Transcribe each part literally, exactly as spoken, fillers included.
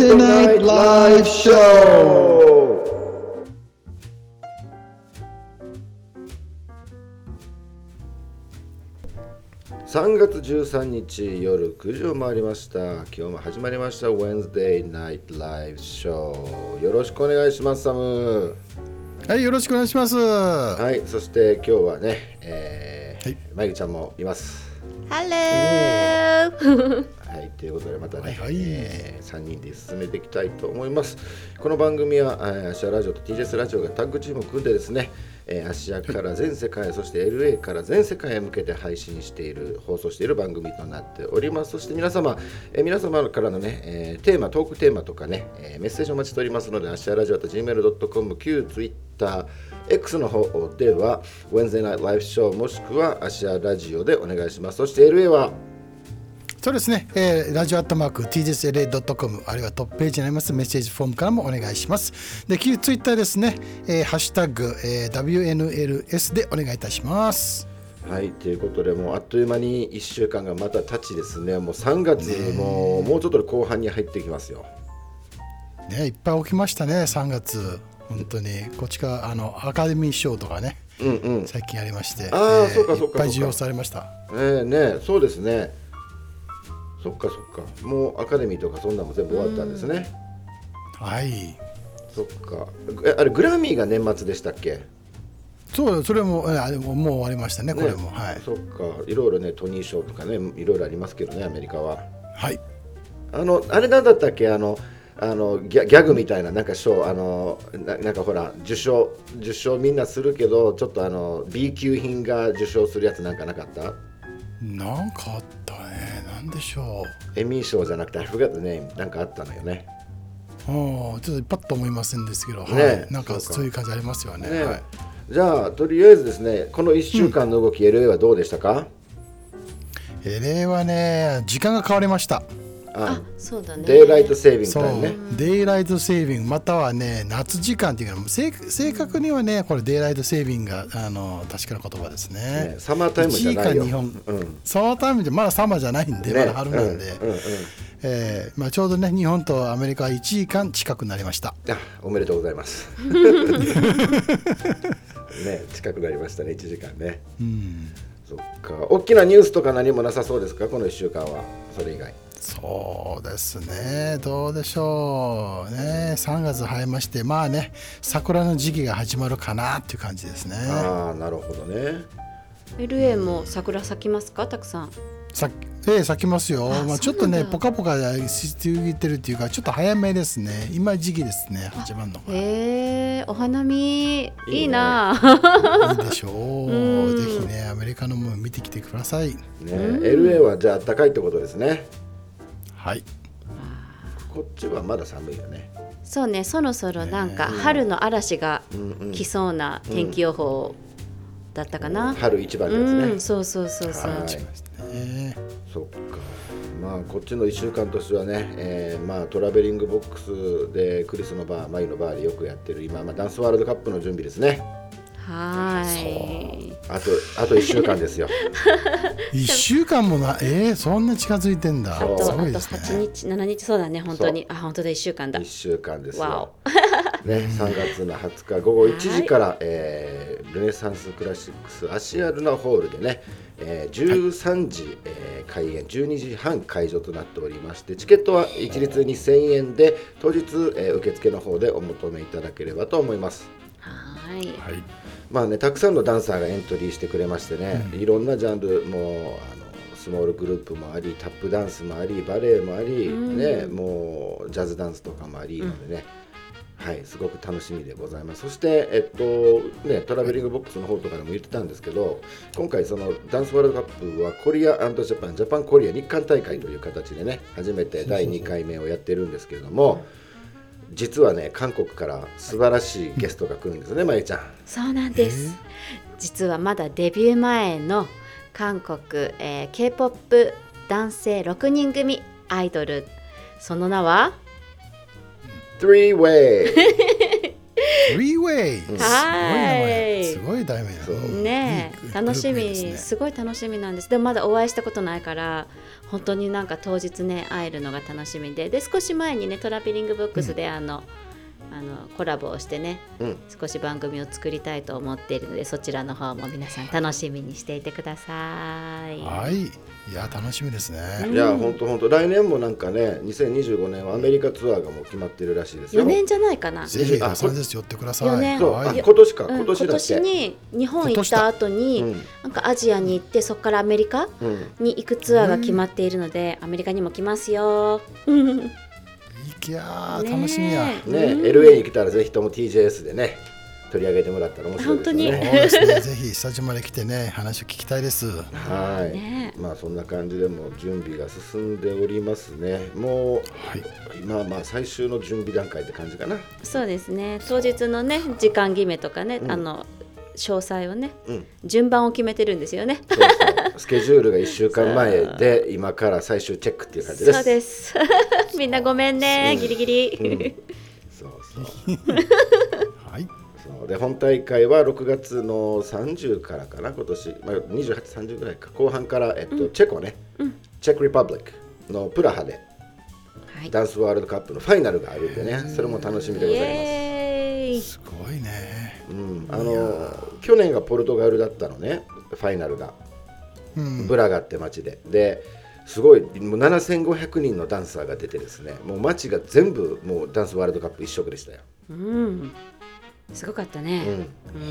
Wednesday Night Live Show。 さんがつじゅうさんにち夜くじを回りました。今日も始まりました Wednesday Night Live Show。よろしくお願いします、サム。 はい、よろしくお願いします。 はい、そして今日はね、えーはい、まゆちゃんもいます。 ハローはい、ということでまたね、 はいはいえー、さんにんで進めていきたいと思います。この番組はアシアラジオと ティージェーエス ラジオがタッグチームを組んでですね、えー、アシアから全世界、はい、そして エルエー から全世界へ向けて配信している放送している番組となっております。そして皆様、えー、皆様からのね、えー、テーマトークテーマとかね、えー、メッセージをお待ちしておりますので、アシアラジオと ジーメールドットコム、旧 Twitter X の方では Wednesday Night Live Show もしくはアシアラジオでお願いします。そして エルエー はそうですね、えー、ラジオアットマーク ティージェーエスエルエードットコム あるいはトップページにありますメッセージフォームからもお願いします。で、旧ツイッターですね、えー、ハッシュタグ、えー、ダブリューエヌエルエス でお願いいたします。 はい、ということでもうあっという間にいっしゅうかんがまた経ちですね。もうさんがつももうちょっとで後半に入ってきますよ。 ね、いっぱい起きましたね、さんがつ。本当にこっちかあのアカデミー賞とかね、うんうん、最近ありまして、 あ、 えー、 そうかそうかそうか、いっぱい授与されました。 えー、ね、そうですね。そっかそっか、もうアカデミーとかそんなも全部終わったんですね。 はい。 そっか。え、あれグラミーが年末でしたっけ？ そう、それもあでももう終わりましたね、これも、はい。 そっか、いろいろね、トニー賞とかね、いろいろありますけどね、アメリカは。 はい。 あのあれなんだったっけ、あのあのギャ、ギャグみたいななんか賞、あの な, なんかほら受賞受賞みんなするけど、ちょっとあの B 級品が受賞するやつなんかなかった？ なんかあったね。なんでしょう。エミー賞じゃなくてアフガトね、なんかあったのよね。 ああ、ちょっとパッと思いませんですけど、 ね、 はい、なんかそういう感じありますよね。 ね、 はい、 じゃあとりあえずですね、このいっしゅうかんの動き、うん、エルエー はどうでしたか？ エルエー はね、時間が変わりました。 あ、そうだね。 デイライトセービングタイムね。 デイライトセービングまたはね夏時間っていうのは正確にはねこれデイライトセービングがあの確かな言葉ですね。ね、 サマータイムじゃないよ。 いちじかんにほん、うん、サマータイムじゃまだサマーじゃないんで、ね、まだ春なんで、うんうんうん、えーまあ、ちょうどね日本とアメリカはいちじかん近くなりました。 あ、おめでとうございますね、近くなりましたね、いちじかんね。うん、そっか。大きなニュースとか何もなさそうですか、このいっしゅうかんは。それ以外。 そうですね、どうでしょうね。さんがつ入りまして、まあね桜の時期が始まるかなっていう感じですね。 ああ、なるほどね。 エルエー も桜咲きますか、たくさん。 さええ、咲きますよ。あ、まあ、ちょっとねポカポカし続いてるっていうか、ちょっと早めですね。今時期ですね、始まるのが。 へえ、お花見いいな。 いいでしょう。うん、ぜひねアメリカのもの見てきてください。ね、 エルエー はじゃあ暖かいってことですね。 はい。 こっちはまだ寒いよね。 そうね、そろそろなんか春の嵐が来そうな天気予報だったかな。 うんうん、春一番ですね、 うん、そうそうそうそう、はい、 そっか。まあこっちのいっしゅうかんとしてはね、えー、まあトラベリングボックスでクリスのバー、マユのバーでよくやってる今、まあ、ダンスワールドカップの準備ですね。 はい。 あとあといっしゅうかんですよ。 いっしゅうかんもな、えー、そんな近づいてんだ。 あと、 すごいですね。 あとはちにちしちにち、そうだね、本当に。あ、本当だ、いっしゅうかんだ。 いっしゅうかんですよ。ね、さんがつのはつかごごいちじから、はい、えー、ルネサンスクラシックスアシアルナホールでね、えー、じゅうさんじ、はい、えー、開演、じゅうにじはん開場となっておりまして、チケットは一律にせんえんで当日、えー、受付の方でお求めいただければと思います。 はい、 はい。 まあね、たくさんのダンサーがエントリーしてくれましてね、うん、いろんなジャンルもあのスモールグループもあり、タップダンスもあり、バレエもあり、うん、ね、もうジャズダンスとかもありのでね、うん、はい、すごく楽しみでございます。そして、えっとね、トラベリングボックスの方とかでも言ってたんですけど、今回そのダンスワールドカップはコリア&ジャパン、ジャパンコリア日韓大会という形でね、初めてだいにかいめをやってるんですけれども、実はね、韓国から素晴らしいゲストが来るんですね、まゆちゃん。 そうなんです。実はまだデビュー前の韓国、えー、K-ポップ 男性ろくにん組アイドル、その名は Three Way スリーウェイ、すごい名前、すごい題名やねえ、楽しみ、 すね、 すごい楽しみなんです。でもまだお会いしたことないから本当になんか当日ね会えるのが楽しみで、で少し前にねトラベリングブックスであの、うん、あのコラボをしてね、うん、少し番組を作りたいと思っているので、そちらの方も皆さん楽しみにしていてください。 はい、いや楽しみですね。 いや本当本当来年もなんかねにせんにじゅうごねんはアメリカツアーがもう決まってるらしいですよ。 よねんじゃないかな。 ぜひロサンゼルス寄ってください。 よねん、 そう、あ、今年か、今年だっけ、うん、 今年に日本行った後に、うん、なんかアジアに行ってそこからアメリカに行くツアーが決まっているので、うん、アメリカにも来ますよ。 いや楽しみやね、うん、エルエー に来たらぜひとも ティージェーエス でね取り上げてもらったら面白いですね。 本当にそうですね、ぜひスタジオまで来てね話を聞きたいです。 はい、ね、まあそんな感じでも準備が進んでおりますね。もう、はい、今まあ最終の準備段階って感じかな。 そうですね、当日のね時間決めとかね、うん、あの詳細をね、うん、順番を決めてるんですよね。 そうそうスケジュールがいっしゅうかんまえで今から最終チェックっていう感じです。 そうですみんなごめんね、うん、ギリギリ、うん、そうそうはいそうで本大会はろくがつのさんじゅうからかな今年、まあ、にじゅうはち、さんじゅうぐらいか後半から、えっとうん、チェコね、うん、チェコリパブリックのプラハで、はい、ダンスワールドカップのファイナルがあるんでね、それも楽しみでございます。 すごいね、 うん、あの去年がポルトガルだったのねファイナルが、うん、ブラガって街でですごいもうななせんごひゃくにんのダンサーが出てですね、もう街が全部もうダンスワールドカップ一色でしたよ。 うん、すごかったね。うん、うん、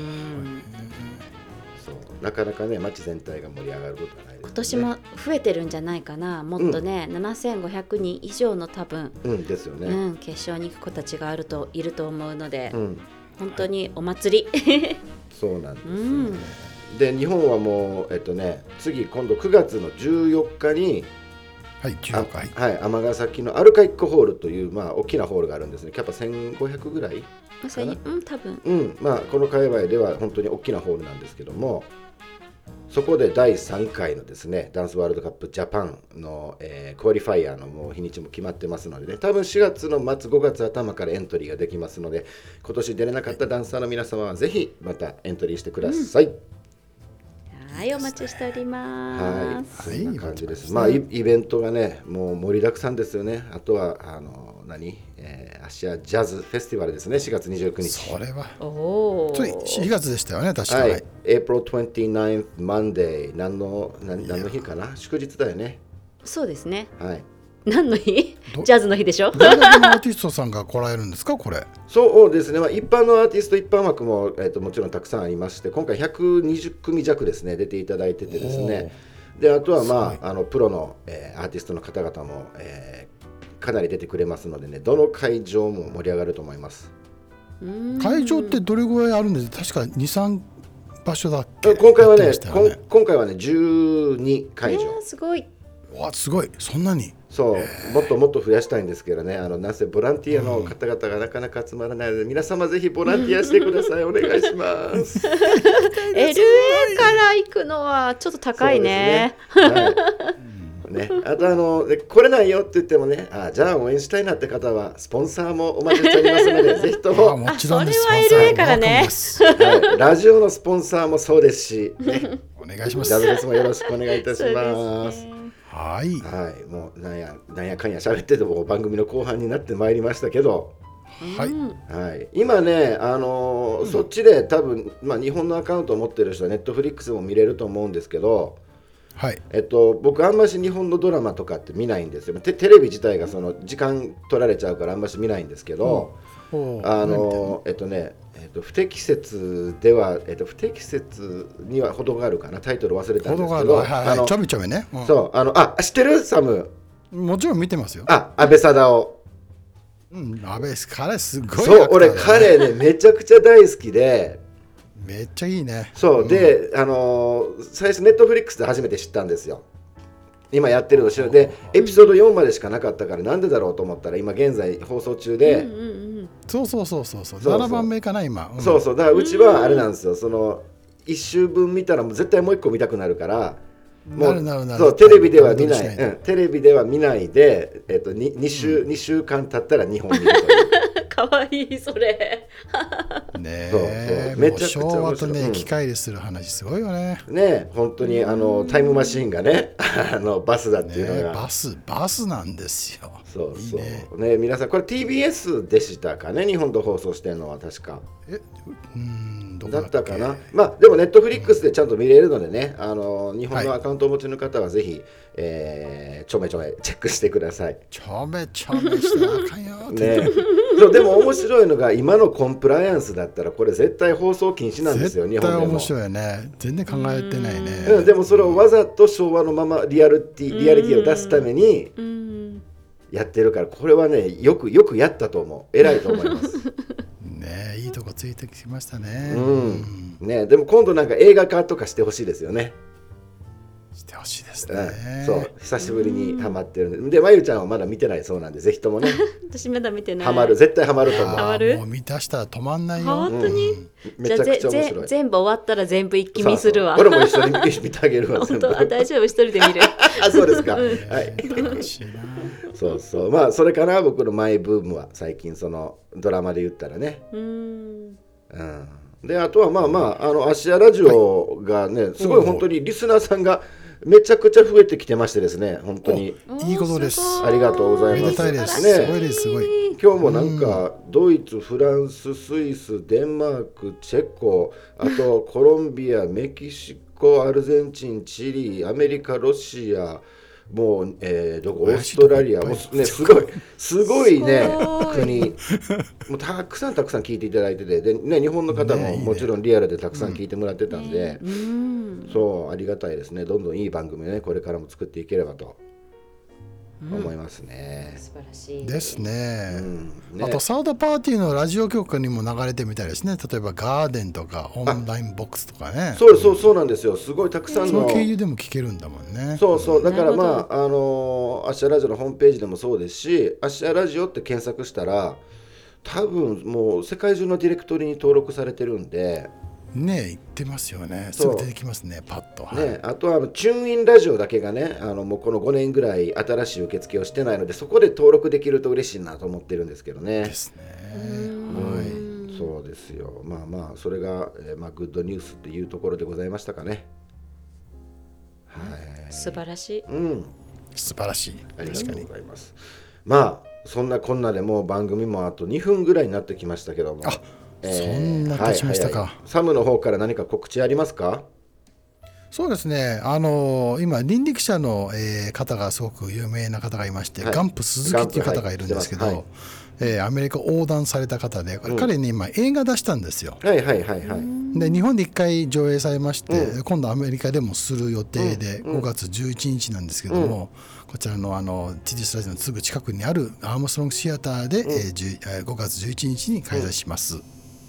そうなかなかね街全体が盛り上がることはないですね。 今年も増えてるんじゃないかな、もっとね、うん、ななせんごひゃくにん以上の多分、 うんですよね、 うん、決勝に行く子たちがあるといると思うので、うん、本当にお祭り、はい、 そうなんですよね、うんで日本はもう、えっとね、次今度くがつのじゅうよっかにはいじゅうよっかはい尼崎のアルカイックホールという、まあ、大きなホールがあるんですね。キャパせんごひゃくぐらいかな、 うん多分、 うんまあ、この界隈では本当に大きなホールなんですけども、そこでだいさんかいのですねダンスワールドカップジャパンの、えー、クオリファイヤーのもう日にちも決まってますので、ね、多分しがつの末ごがつ頭からエントリーができますので、今年出れなかったダンサーの皆様はぜひまたエントリーしてください、うんはい、お待ちしております。 はい、そんな感じです。まあイベントがね、もう盛りだくさんですよね。あとはあの何、えー、アシアジャズフェスティバルですね。しがつにじゅうくにち。 それは。 おお。 しがつでしたよね、確かに。 はい。エイプリルにじゅうくにち Monday 何の何何の日かな？祝日だよね。 そうですね。 はい。 何の日？ジャズの日でしょ。 誰のアーティストさんが来られるんですか、これ。 そうですね、まあ、一般のアーティスト一般枠も、えー、ともちろんたくさんありまして、今回ひゃくにじゅっくみ弱ですね出ていただいててですね、であとは、まあ、あのプロの、えー、アーティストの方々も、えー、かなり出てくれますのでね、どの会場も盛り上がると思います。 会場ってどれぐらいあるんですか？確かに、さん場所だっけ？ 今回はね、今回はねじゅうにかいじょう、 えー、すごいわすごい、そんなに。 そうもっともっと増やしたいんですけどね、あのなんせボランティアの方々がなかなか集まらないので、うん、皆様ぜひボランティアしてくださいお願いします。 エルエー から行くのはちょっと高いね。 ね、あとあの来れないよって言ってもね、あじゃあ応援したいなって方はスポンサーもお待ちしておりますのでぜひとも。 もちろんです。 それは エルエー からね、 はい、ラジオのスポンサーもそうですし、ね、 お願いします。 ジャズフェスもよろしくお願いいたします。 はい、 はい、もうなんやなんやかんや喋ってても番組の後半になってまいりましたけど、 はい、 はい、今ね、あのーうん、そっちで多分、まあ、日本のアカウントを持ってる人はネットフリックスも見れると思うんですけど、 はいえっと、僕あんまし日本のドラマとかって見ないんですよ。テ, テレビ自体がその時間取られちゃうからあんまし見ないんですけど、うん、あのー、えっとねえっと、不適切では、えっと、不適切には程があるかな、タイトル忘れたんですけど、 はいはい、ちょびちょびね、 うん、そうあのあ知ってるサム？ もちろん見てますよ。 あ安倍貞夫、 うん、安倍彼すごい、ね、 そう俺彼ねめちゃくちゃ大好きでめっちゃいいね。 そう、 うん、 であのー、最初ネットフリックスで初めて知ったんですよ。今やってるの知るでエピソードよんまでしかなかったからなんでだろうと思ったら今現在放送中で、うんうんうん、 そうそうそうそうそうななばんめかな今、 うん、そうそうだからうちはあれなんですよ、そのいっ週分見たらもう絶対もういっこ見たくなるからもうそうテレビでは見ない、うん、テレビでは見ないで、えっと、に 2, 週、うん、にしゅうかん経ったらにほん見るというかわいいそれねそうえ、 そうめちゃくちゃ昭和とね、 面白いうん機械でする話すごいよね。 ね本当にあのタイムマシーンがねあのバスだっていうのねが、 バスバスなんですよ。 そうそういいね。 ね皆さんこれ ティービーエス でしたかね、日本で放送してるのは確かえ、うーん、どこだだっけったかな。まあでもネットフリックスでちゃんと見れるのでね、あの日本のはいアカウントをお持ちの方はぜひ、えーちょめちょめチェックしてください。 ちょめちょめしてあかんよってね、そうでも面白いのが今のコンプライアンスだったらこれ絶対放送禁止なんですよ、日絶対本でも。 面白いよね。全然考えてないね。 うん、でもそれをわざと昭和のままリアルティリアリティを出すためにうんやってるから、これはねよくよくやったと思う、偉いと思います。 ねいいとこついてきましたね。 うんね、でも今度なんか映画化とかしてほしいですよね。 してほしいですうんね。 そう久しぶりにハマってるんで、でまゆちゃんはまだ見てないそうなんで、ぜひともね私まだ見てないハマる、絶対ハマると思う。 あーハマるもう見出したら止まんないよ。 本当に、 めちゃくちゃ面白い。 全部終わったら全部一気見するわ。 そうそう俺も一緒に見てあげるわ。 本当あ大丈夫一人で見る。 あ、そうですか。はい。 楽しいな。 そうそう。まあそれかな、僕のマイブームは最近そのドラマで言ったらね。 うーん。 うん。であとはまあまああのアシアラジオがね、すごい本当にリスナーさんがめちゃくちゃ増えてきてましてですね、本当にいいことです。 ありがとうございます。 めでたいです。 ねすごいです。すごい。 今日もなんかドイツ、フランス、スイス、デンマーク、チェコ、あとコロンビア、メキシコ、アルゼンチン、チリ、アメリカ、ロシア、もう、えー、どこオーストラリア、もうね、すごい、すごいね、 すごい国、もうたくさんたくさん聞いていただいてて、で、ね、日本の方もねいいねもちろんリアルでたくさん聞いてもらってたんで、 うん。 そう、ありがたいですね。どんどんいい番組をね、これからも作っていければと思いますね。 素晴らしいですね。 うんねあとサードパーティーのラジオ局にも流れてみたいですね。例えばガーデンとかオンラインボックスとかね。 そうそうそうなんですよ。すごいたくさんのその経由でも聞けるんだもんね。 そうそうだからなるほどまああのーアッシャーラジオのホームページでもそうですし、アッシャーラジオって検索したら多分もう世界中のディレクトリに登録されてるんで、 ね言ってますよね。すそうぐ出てきますね。パッと。はいね、あとはあのチューンインラジオだけがね、あのもうこのごねんぐらい新しい受付をしてないので、そこで登録できると嬉しいなと思ってるんですけどね。 ですね。 はい、そうですよ。まあまあそれが、えーまあ、グッドニュースっていうところでございましたかね。はい、 素晴らしい。 うん、 素晴らしい。 ありがとう確かに。 ございます。まあそんなこんなでもう番組もあとにふんぐらいになってきましたけども、 あそんな経ちましたかはいはいサムの方から何か告知ありますか？ そうですね。あの今人力車の、えー方がすごく有名な方がいまして、 はいガンプ鈴木っていう方がいるんですけど、 ガンプはいえーアメリカ横断された方で、彼に今映画出したんですよ。 はいはいはいはい。 で日本でいっかい上映されまして、 う今度アメリカでもする予定で、 うんうんごがつじゅういちにちなんですけども、こちらのあの ティーディー スタジオのすぐ近くにあるアームストロングシアターで、えーじゅうえーごがつじゅういちにちに開催します。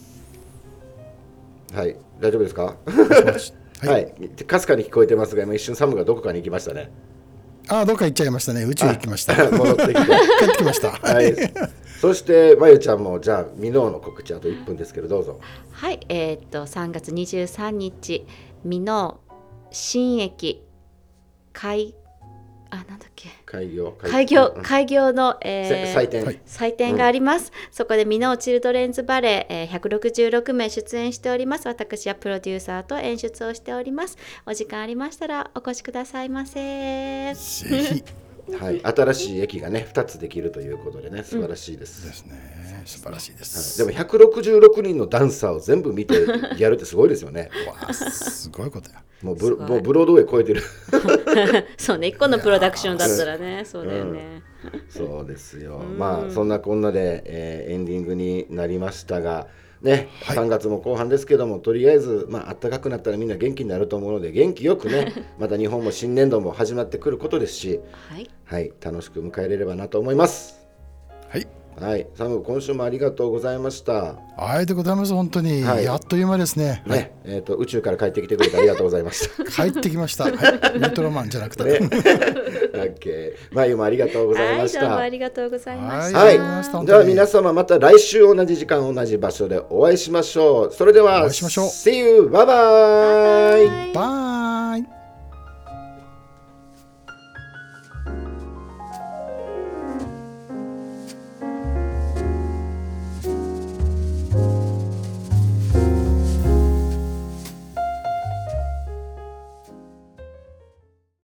はい、大丈夫ですか？ はいはい、かすかに聞こえてますが、今一瞬サムがどこかに行きましたね。 ああどっか行っちゃいましたね。宇宙行きました。帰戻ってきて。 ってきました。 はい。そしてまゆちゃんもじゃあミノーの告知あといっぷんですけどどうぞ。 はい、えーっとさんがつにじゅうさんにち美濃新駅開あなんだっけ開業開業うん開業の、えーせ祭典、 はい祭典があります、そこで美濃チルドレンズバレー、えー、ひゃくろくじゅうろくめい出演しております。私はプロデューサーと演出をしております。お時間ありましたらお越しくださいませ。 ぜひはい、新しい駅がねふたつできるということでね素晴らしいです。 ですね。素晴らしいです。 でもひゃくろくじゅうろくにんのダンサーを全部見てやるってすごいですよね。 わあすごいことや。 もうブすごいもうブロードウェイ超えてる。 そうね、いっこのプロダクションだったらね、そうだよね。 そうですよ。まあそんなこんなで、えーエンディングになりましたが。ね、 はいさんがつも後半ですけどもとりあえず、まあ暖かくなったらみんな元気になると思うので元気よくねまた日本も新年度も始まってくることですし、 はい、 はい、楽しく迎えれればなと思います。 はい。 はい、サム今週もありがとうございました。 ありがとうございます。本当に、 はいやっという間ですね。 ね、えっ、と宇宙から帰ってきてくれてありがとうございました。 帰ってきました。はい、メトロマンじゃなくて。 ね、オッケー、まゆもありがとうございはい、 ました。 どうもありがとうございましはた。 はいありがとうございました本当にでは皆様また来週同じ時間同じ場所でお会いしましょう。それではお会いしましょう See you! バイバイバイ。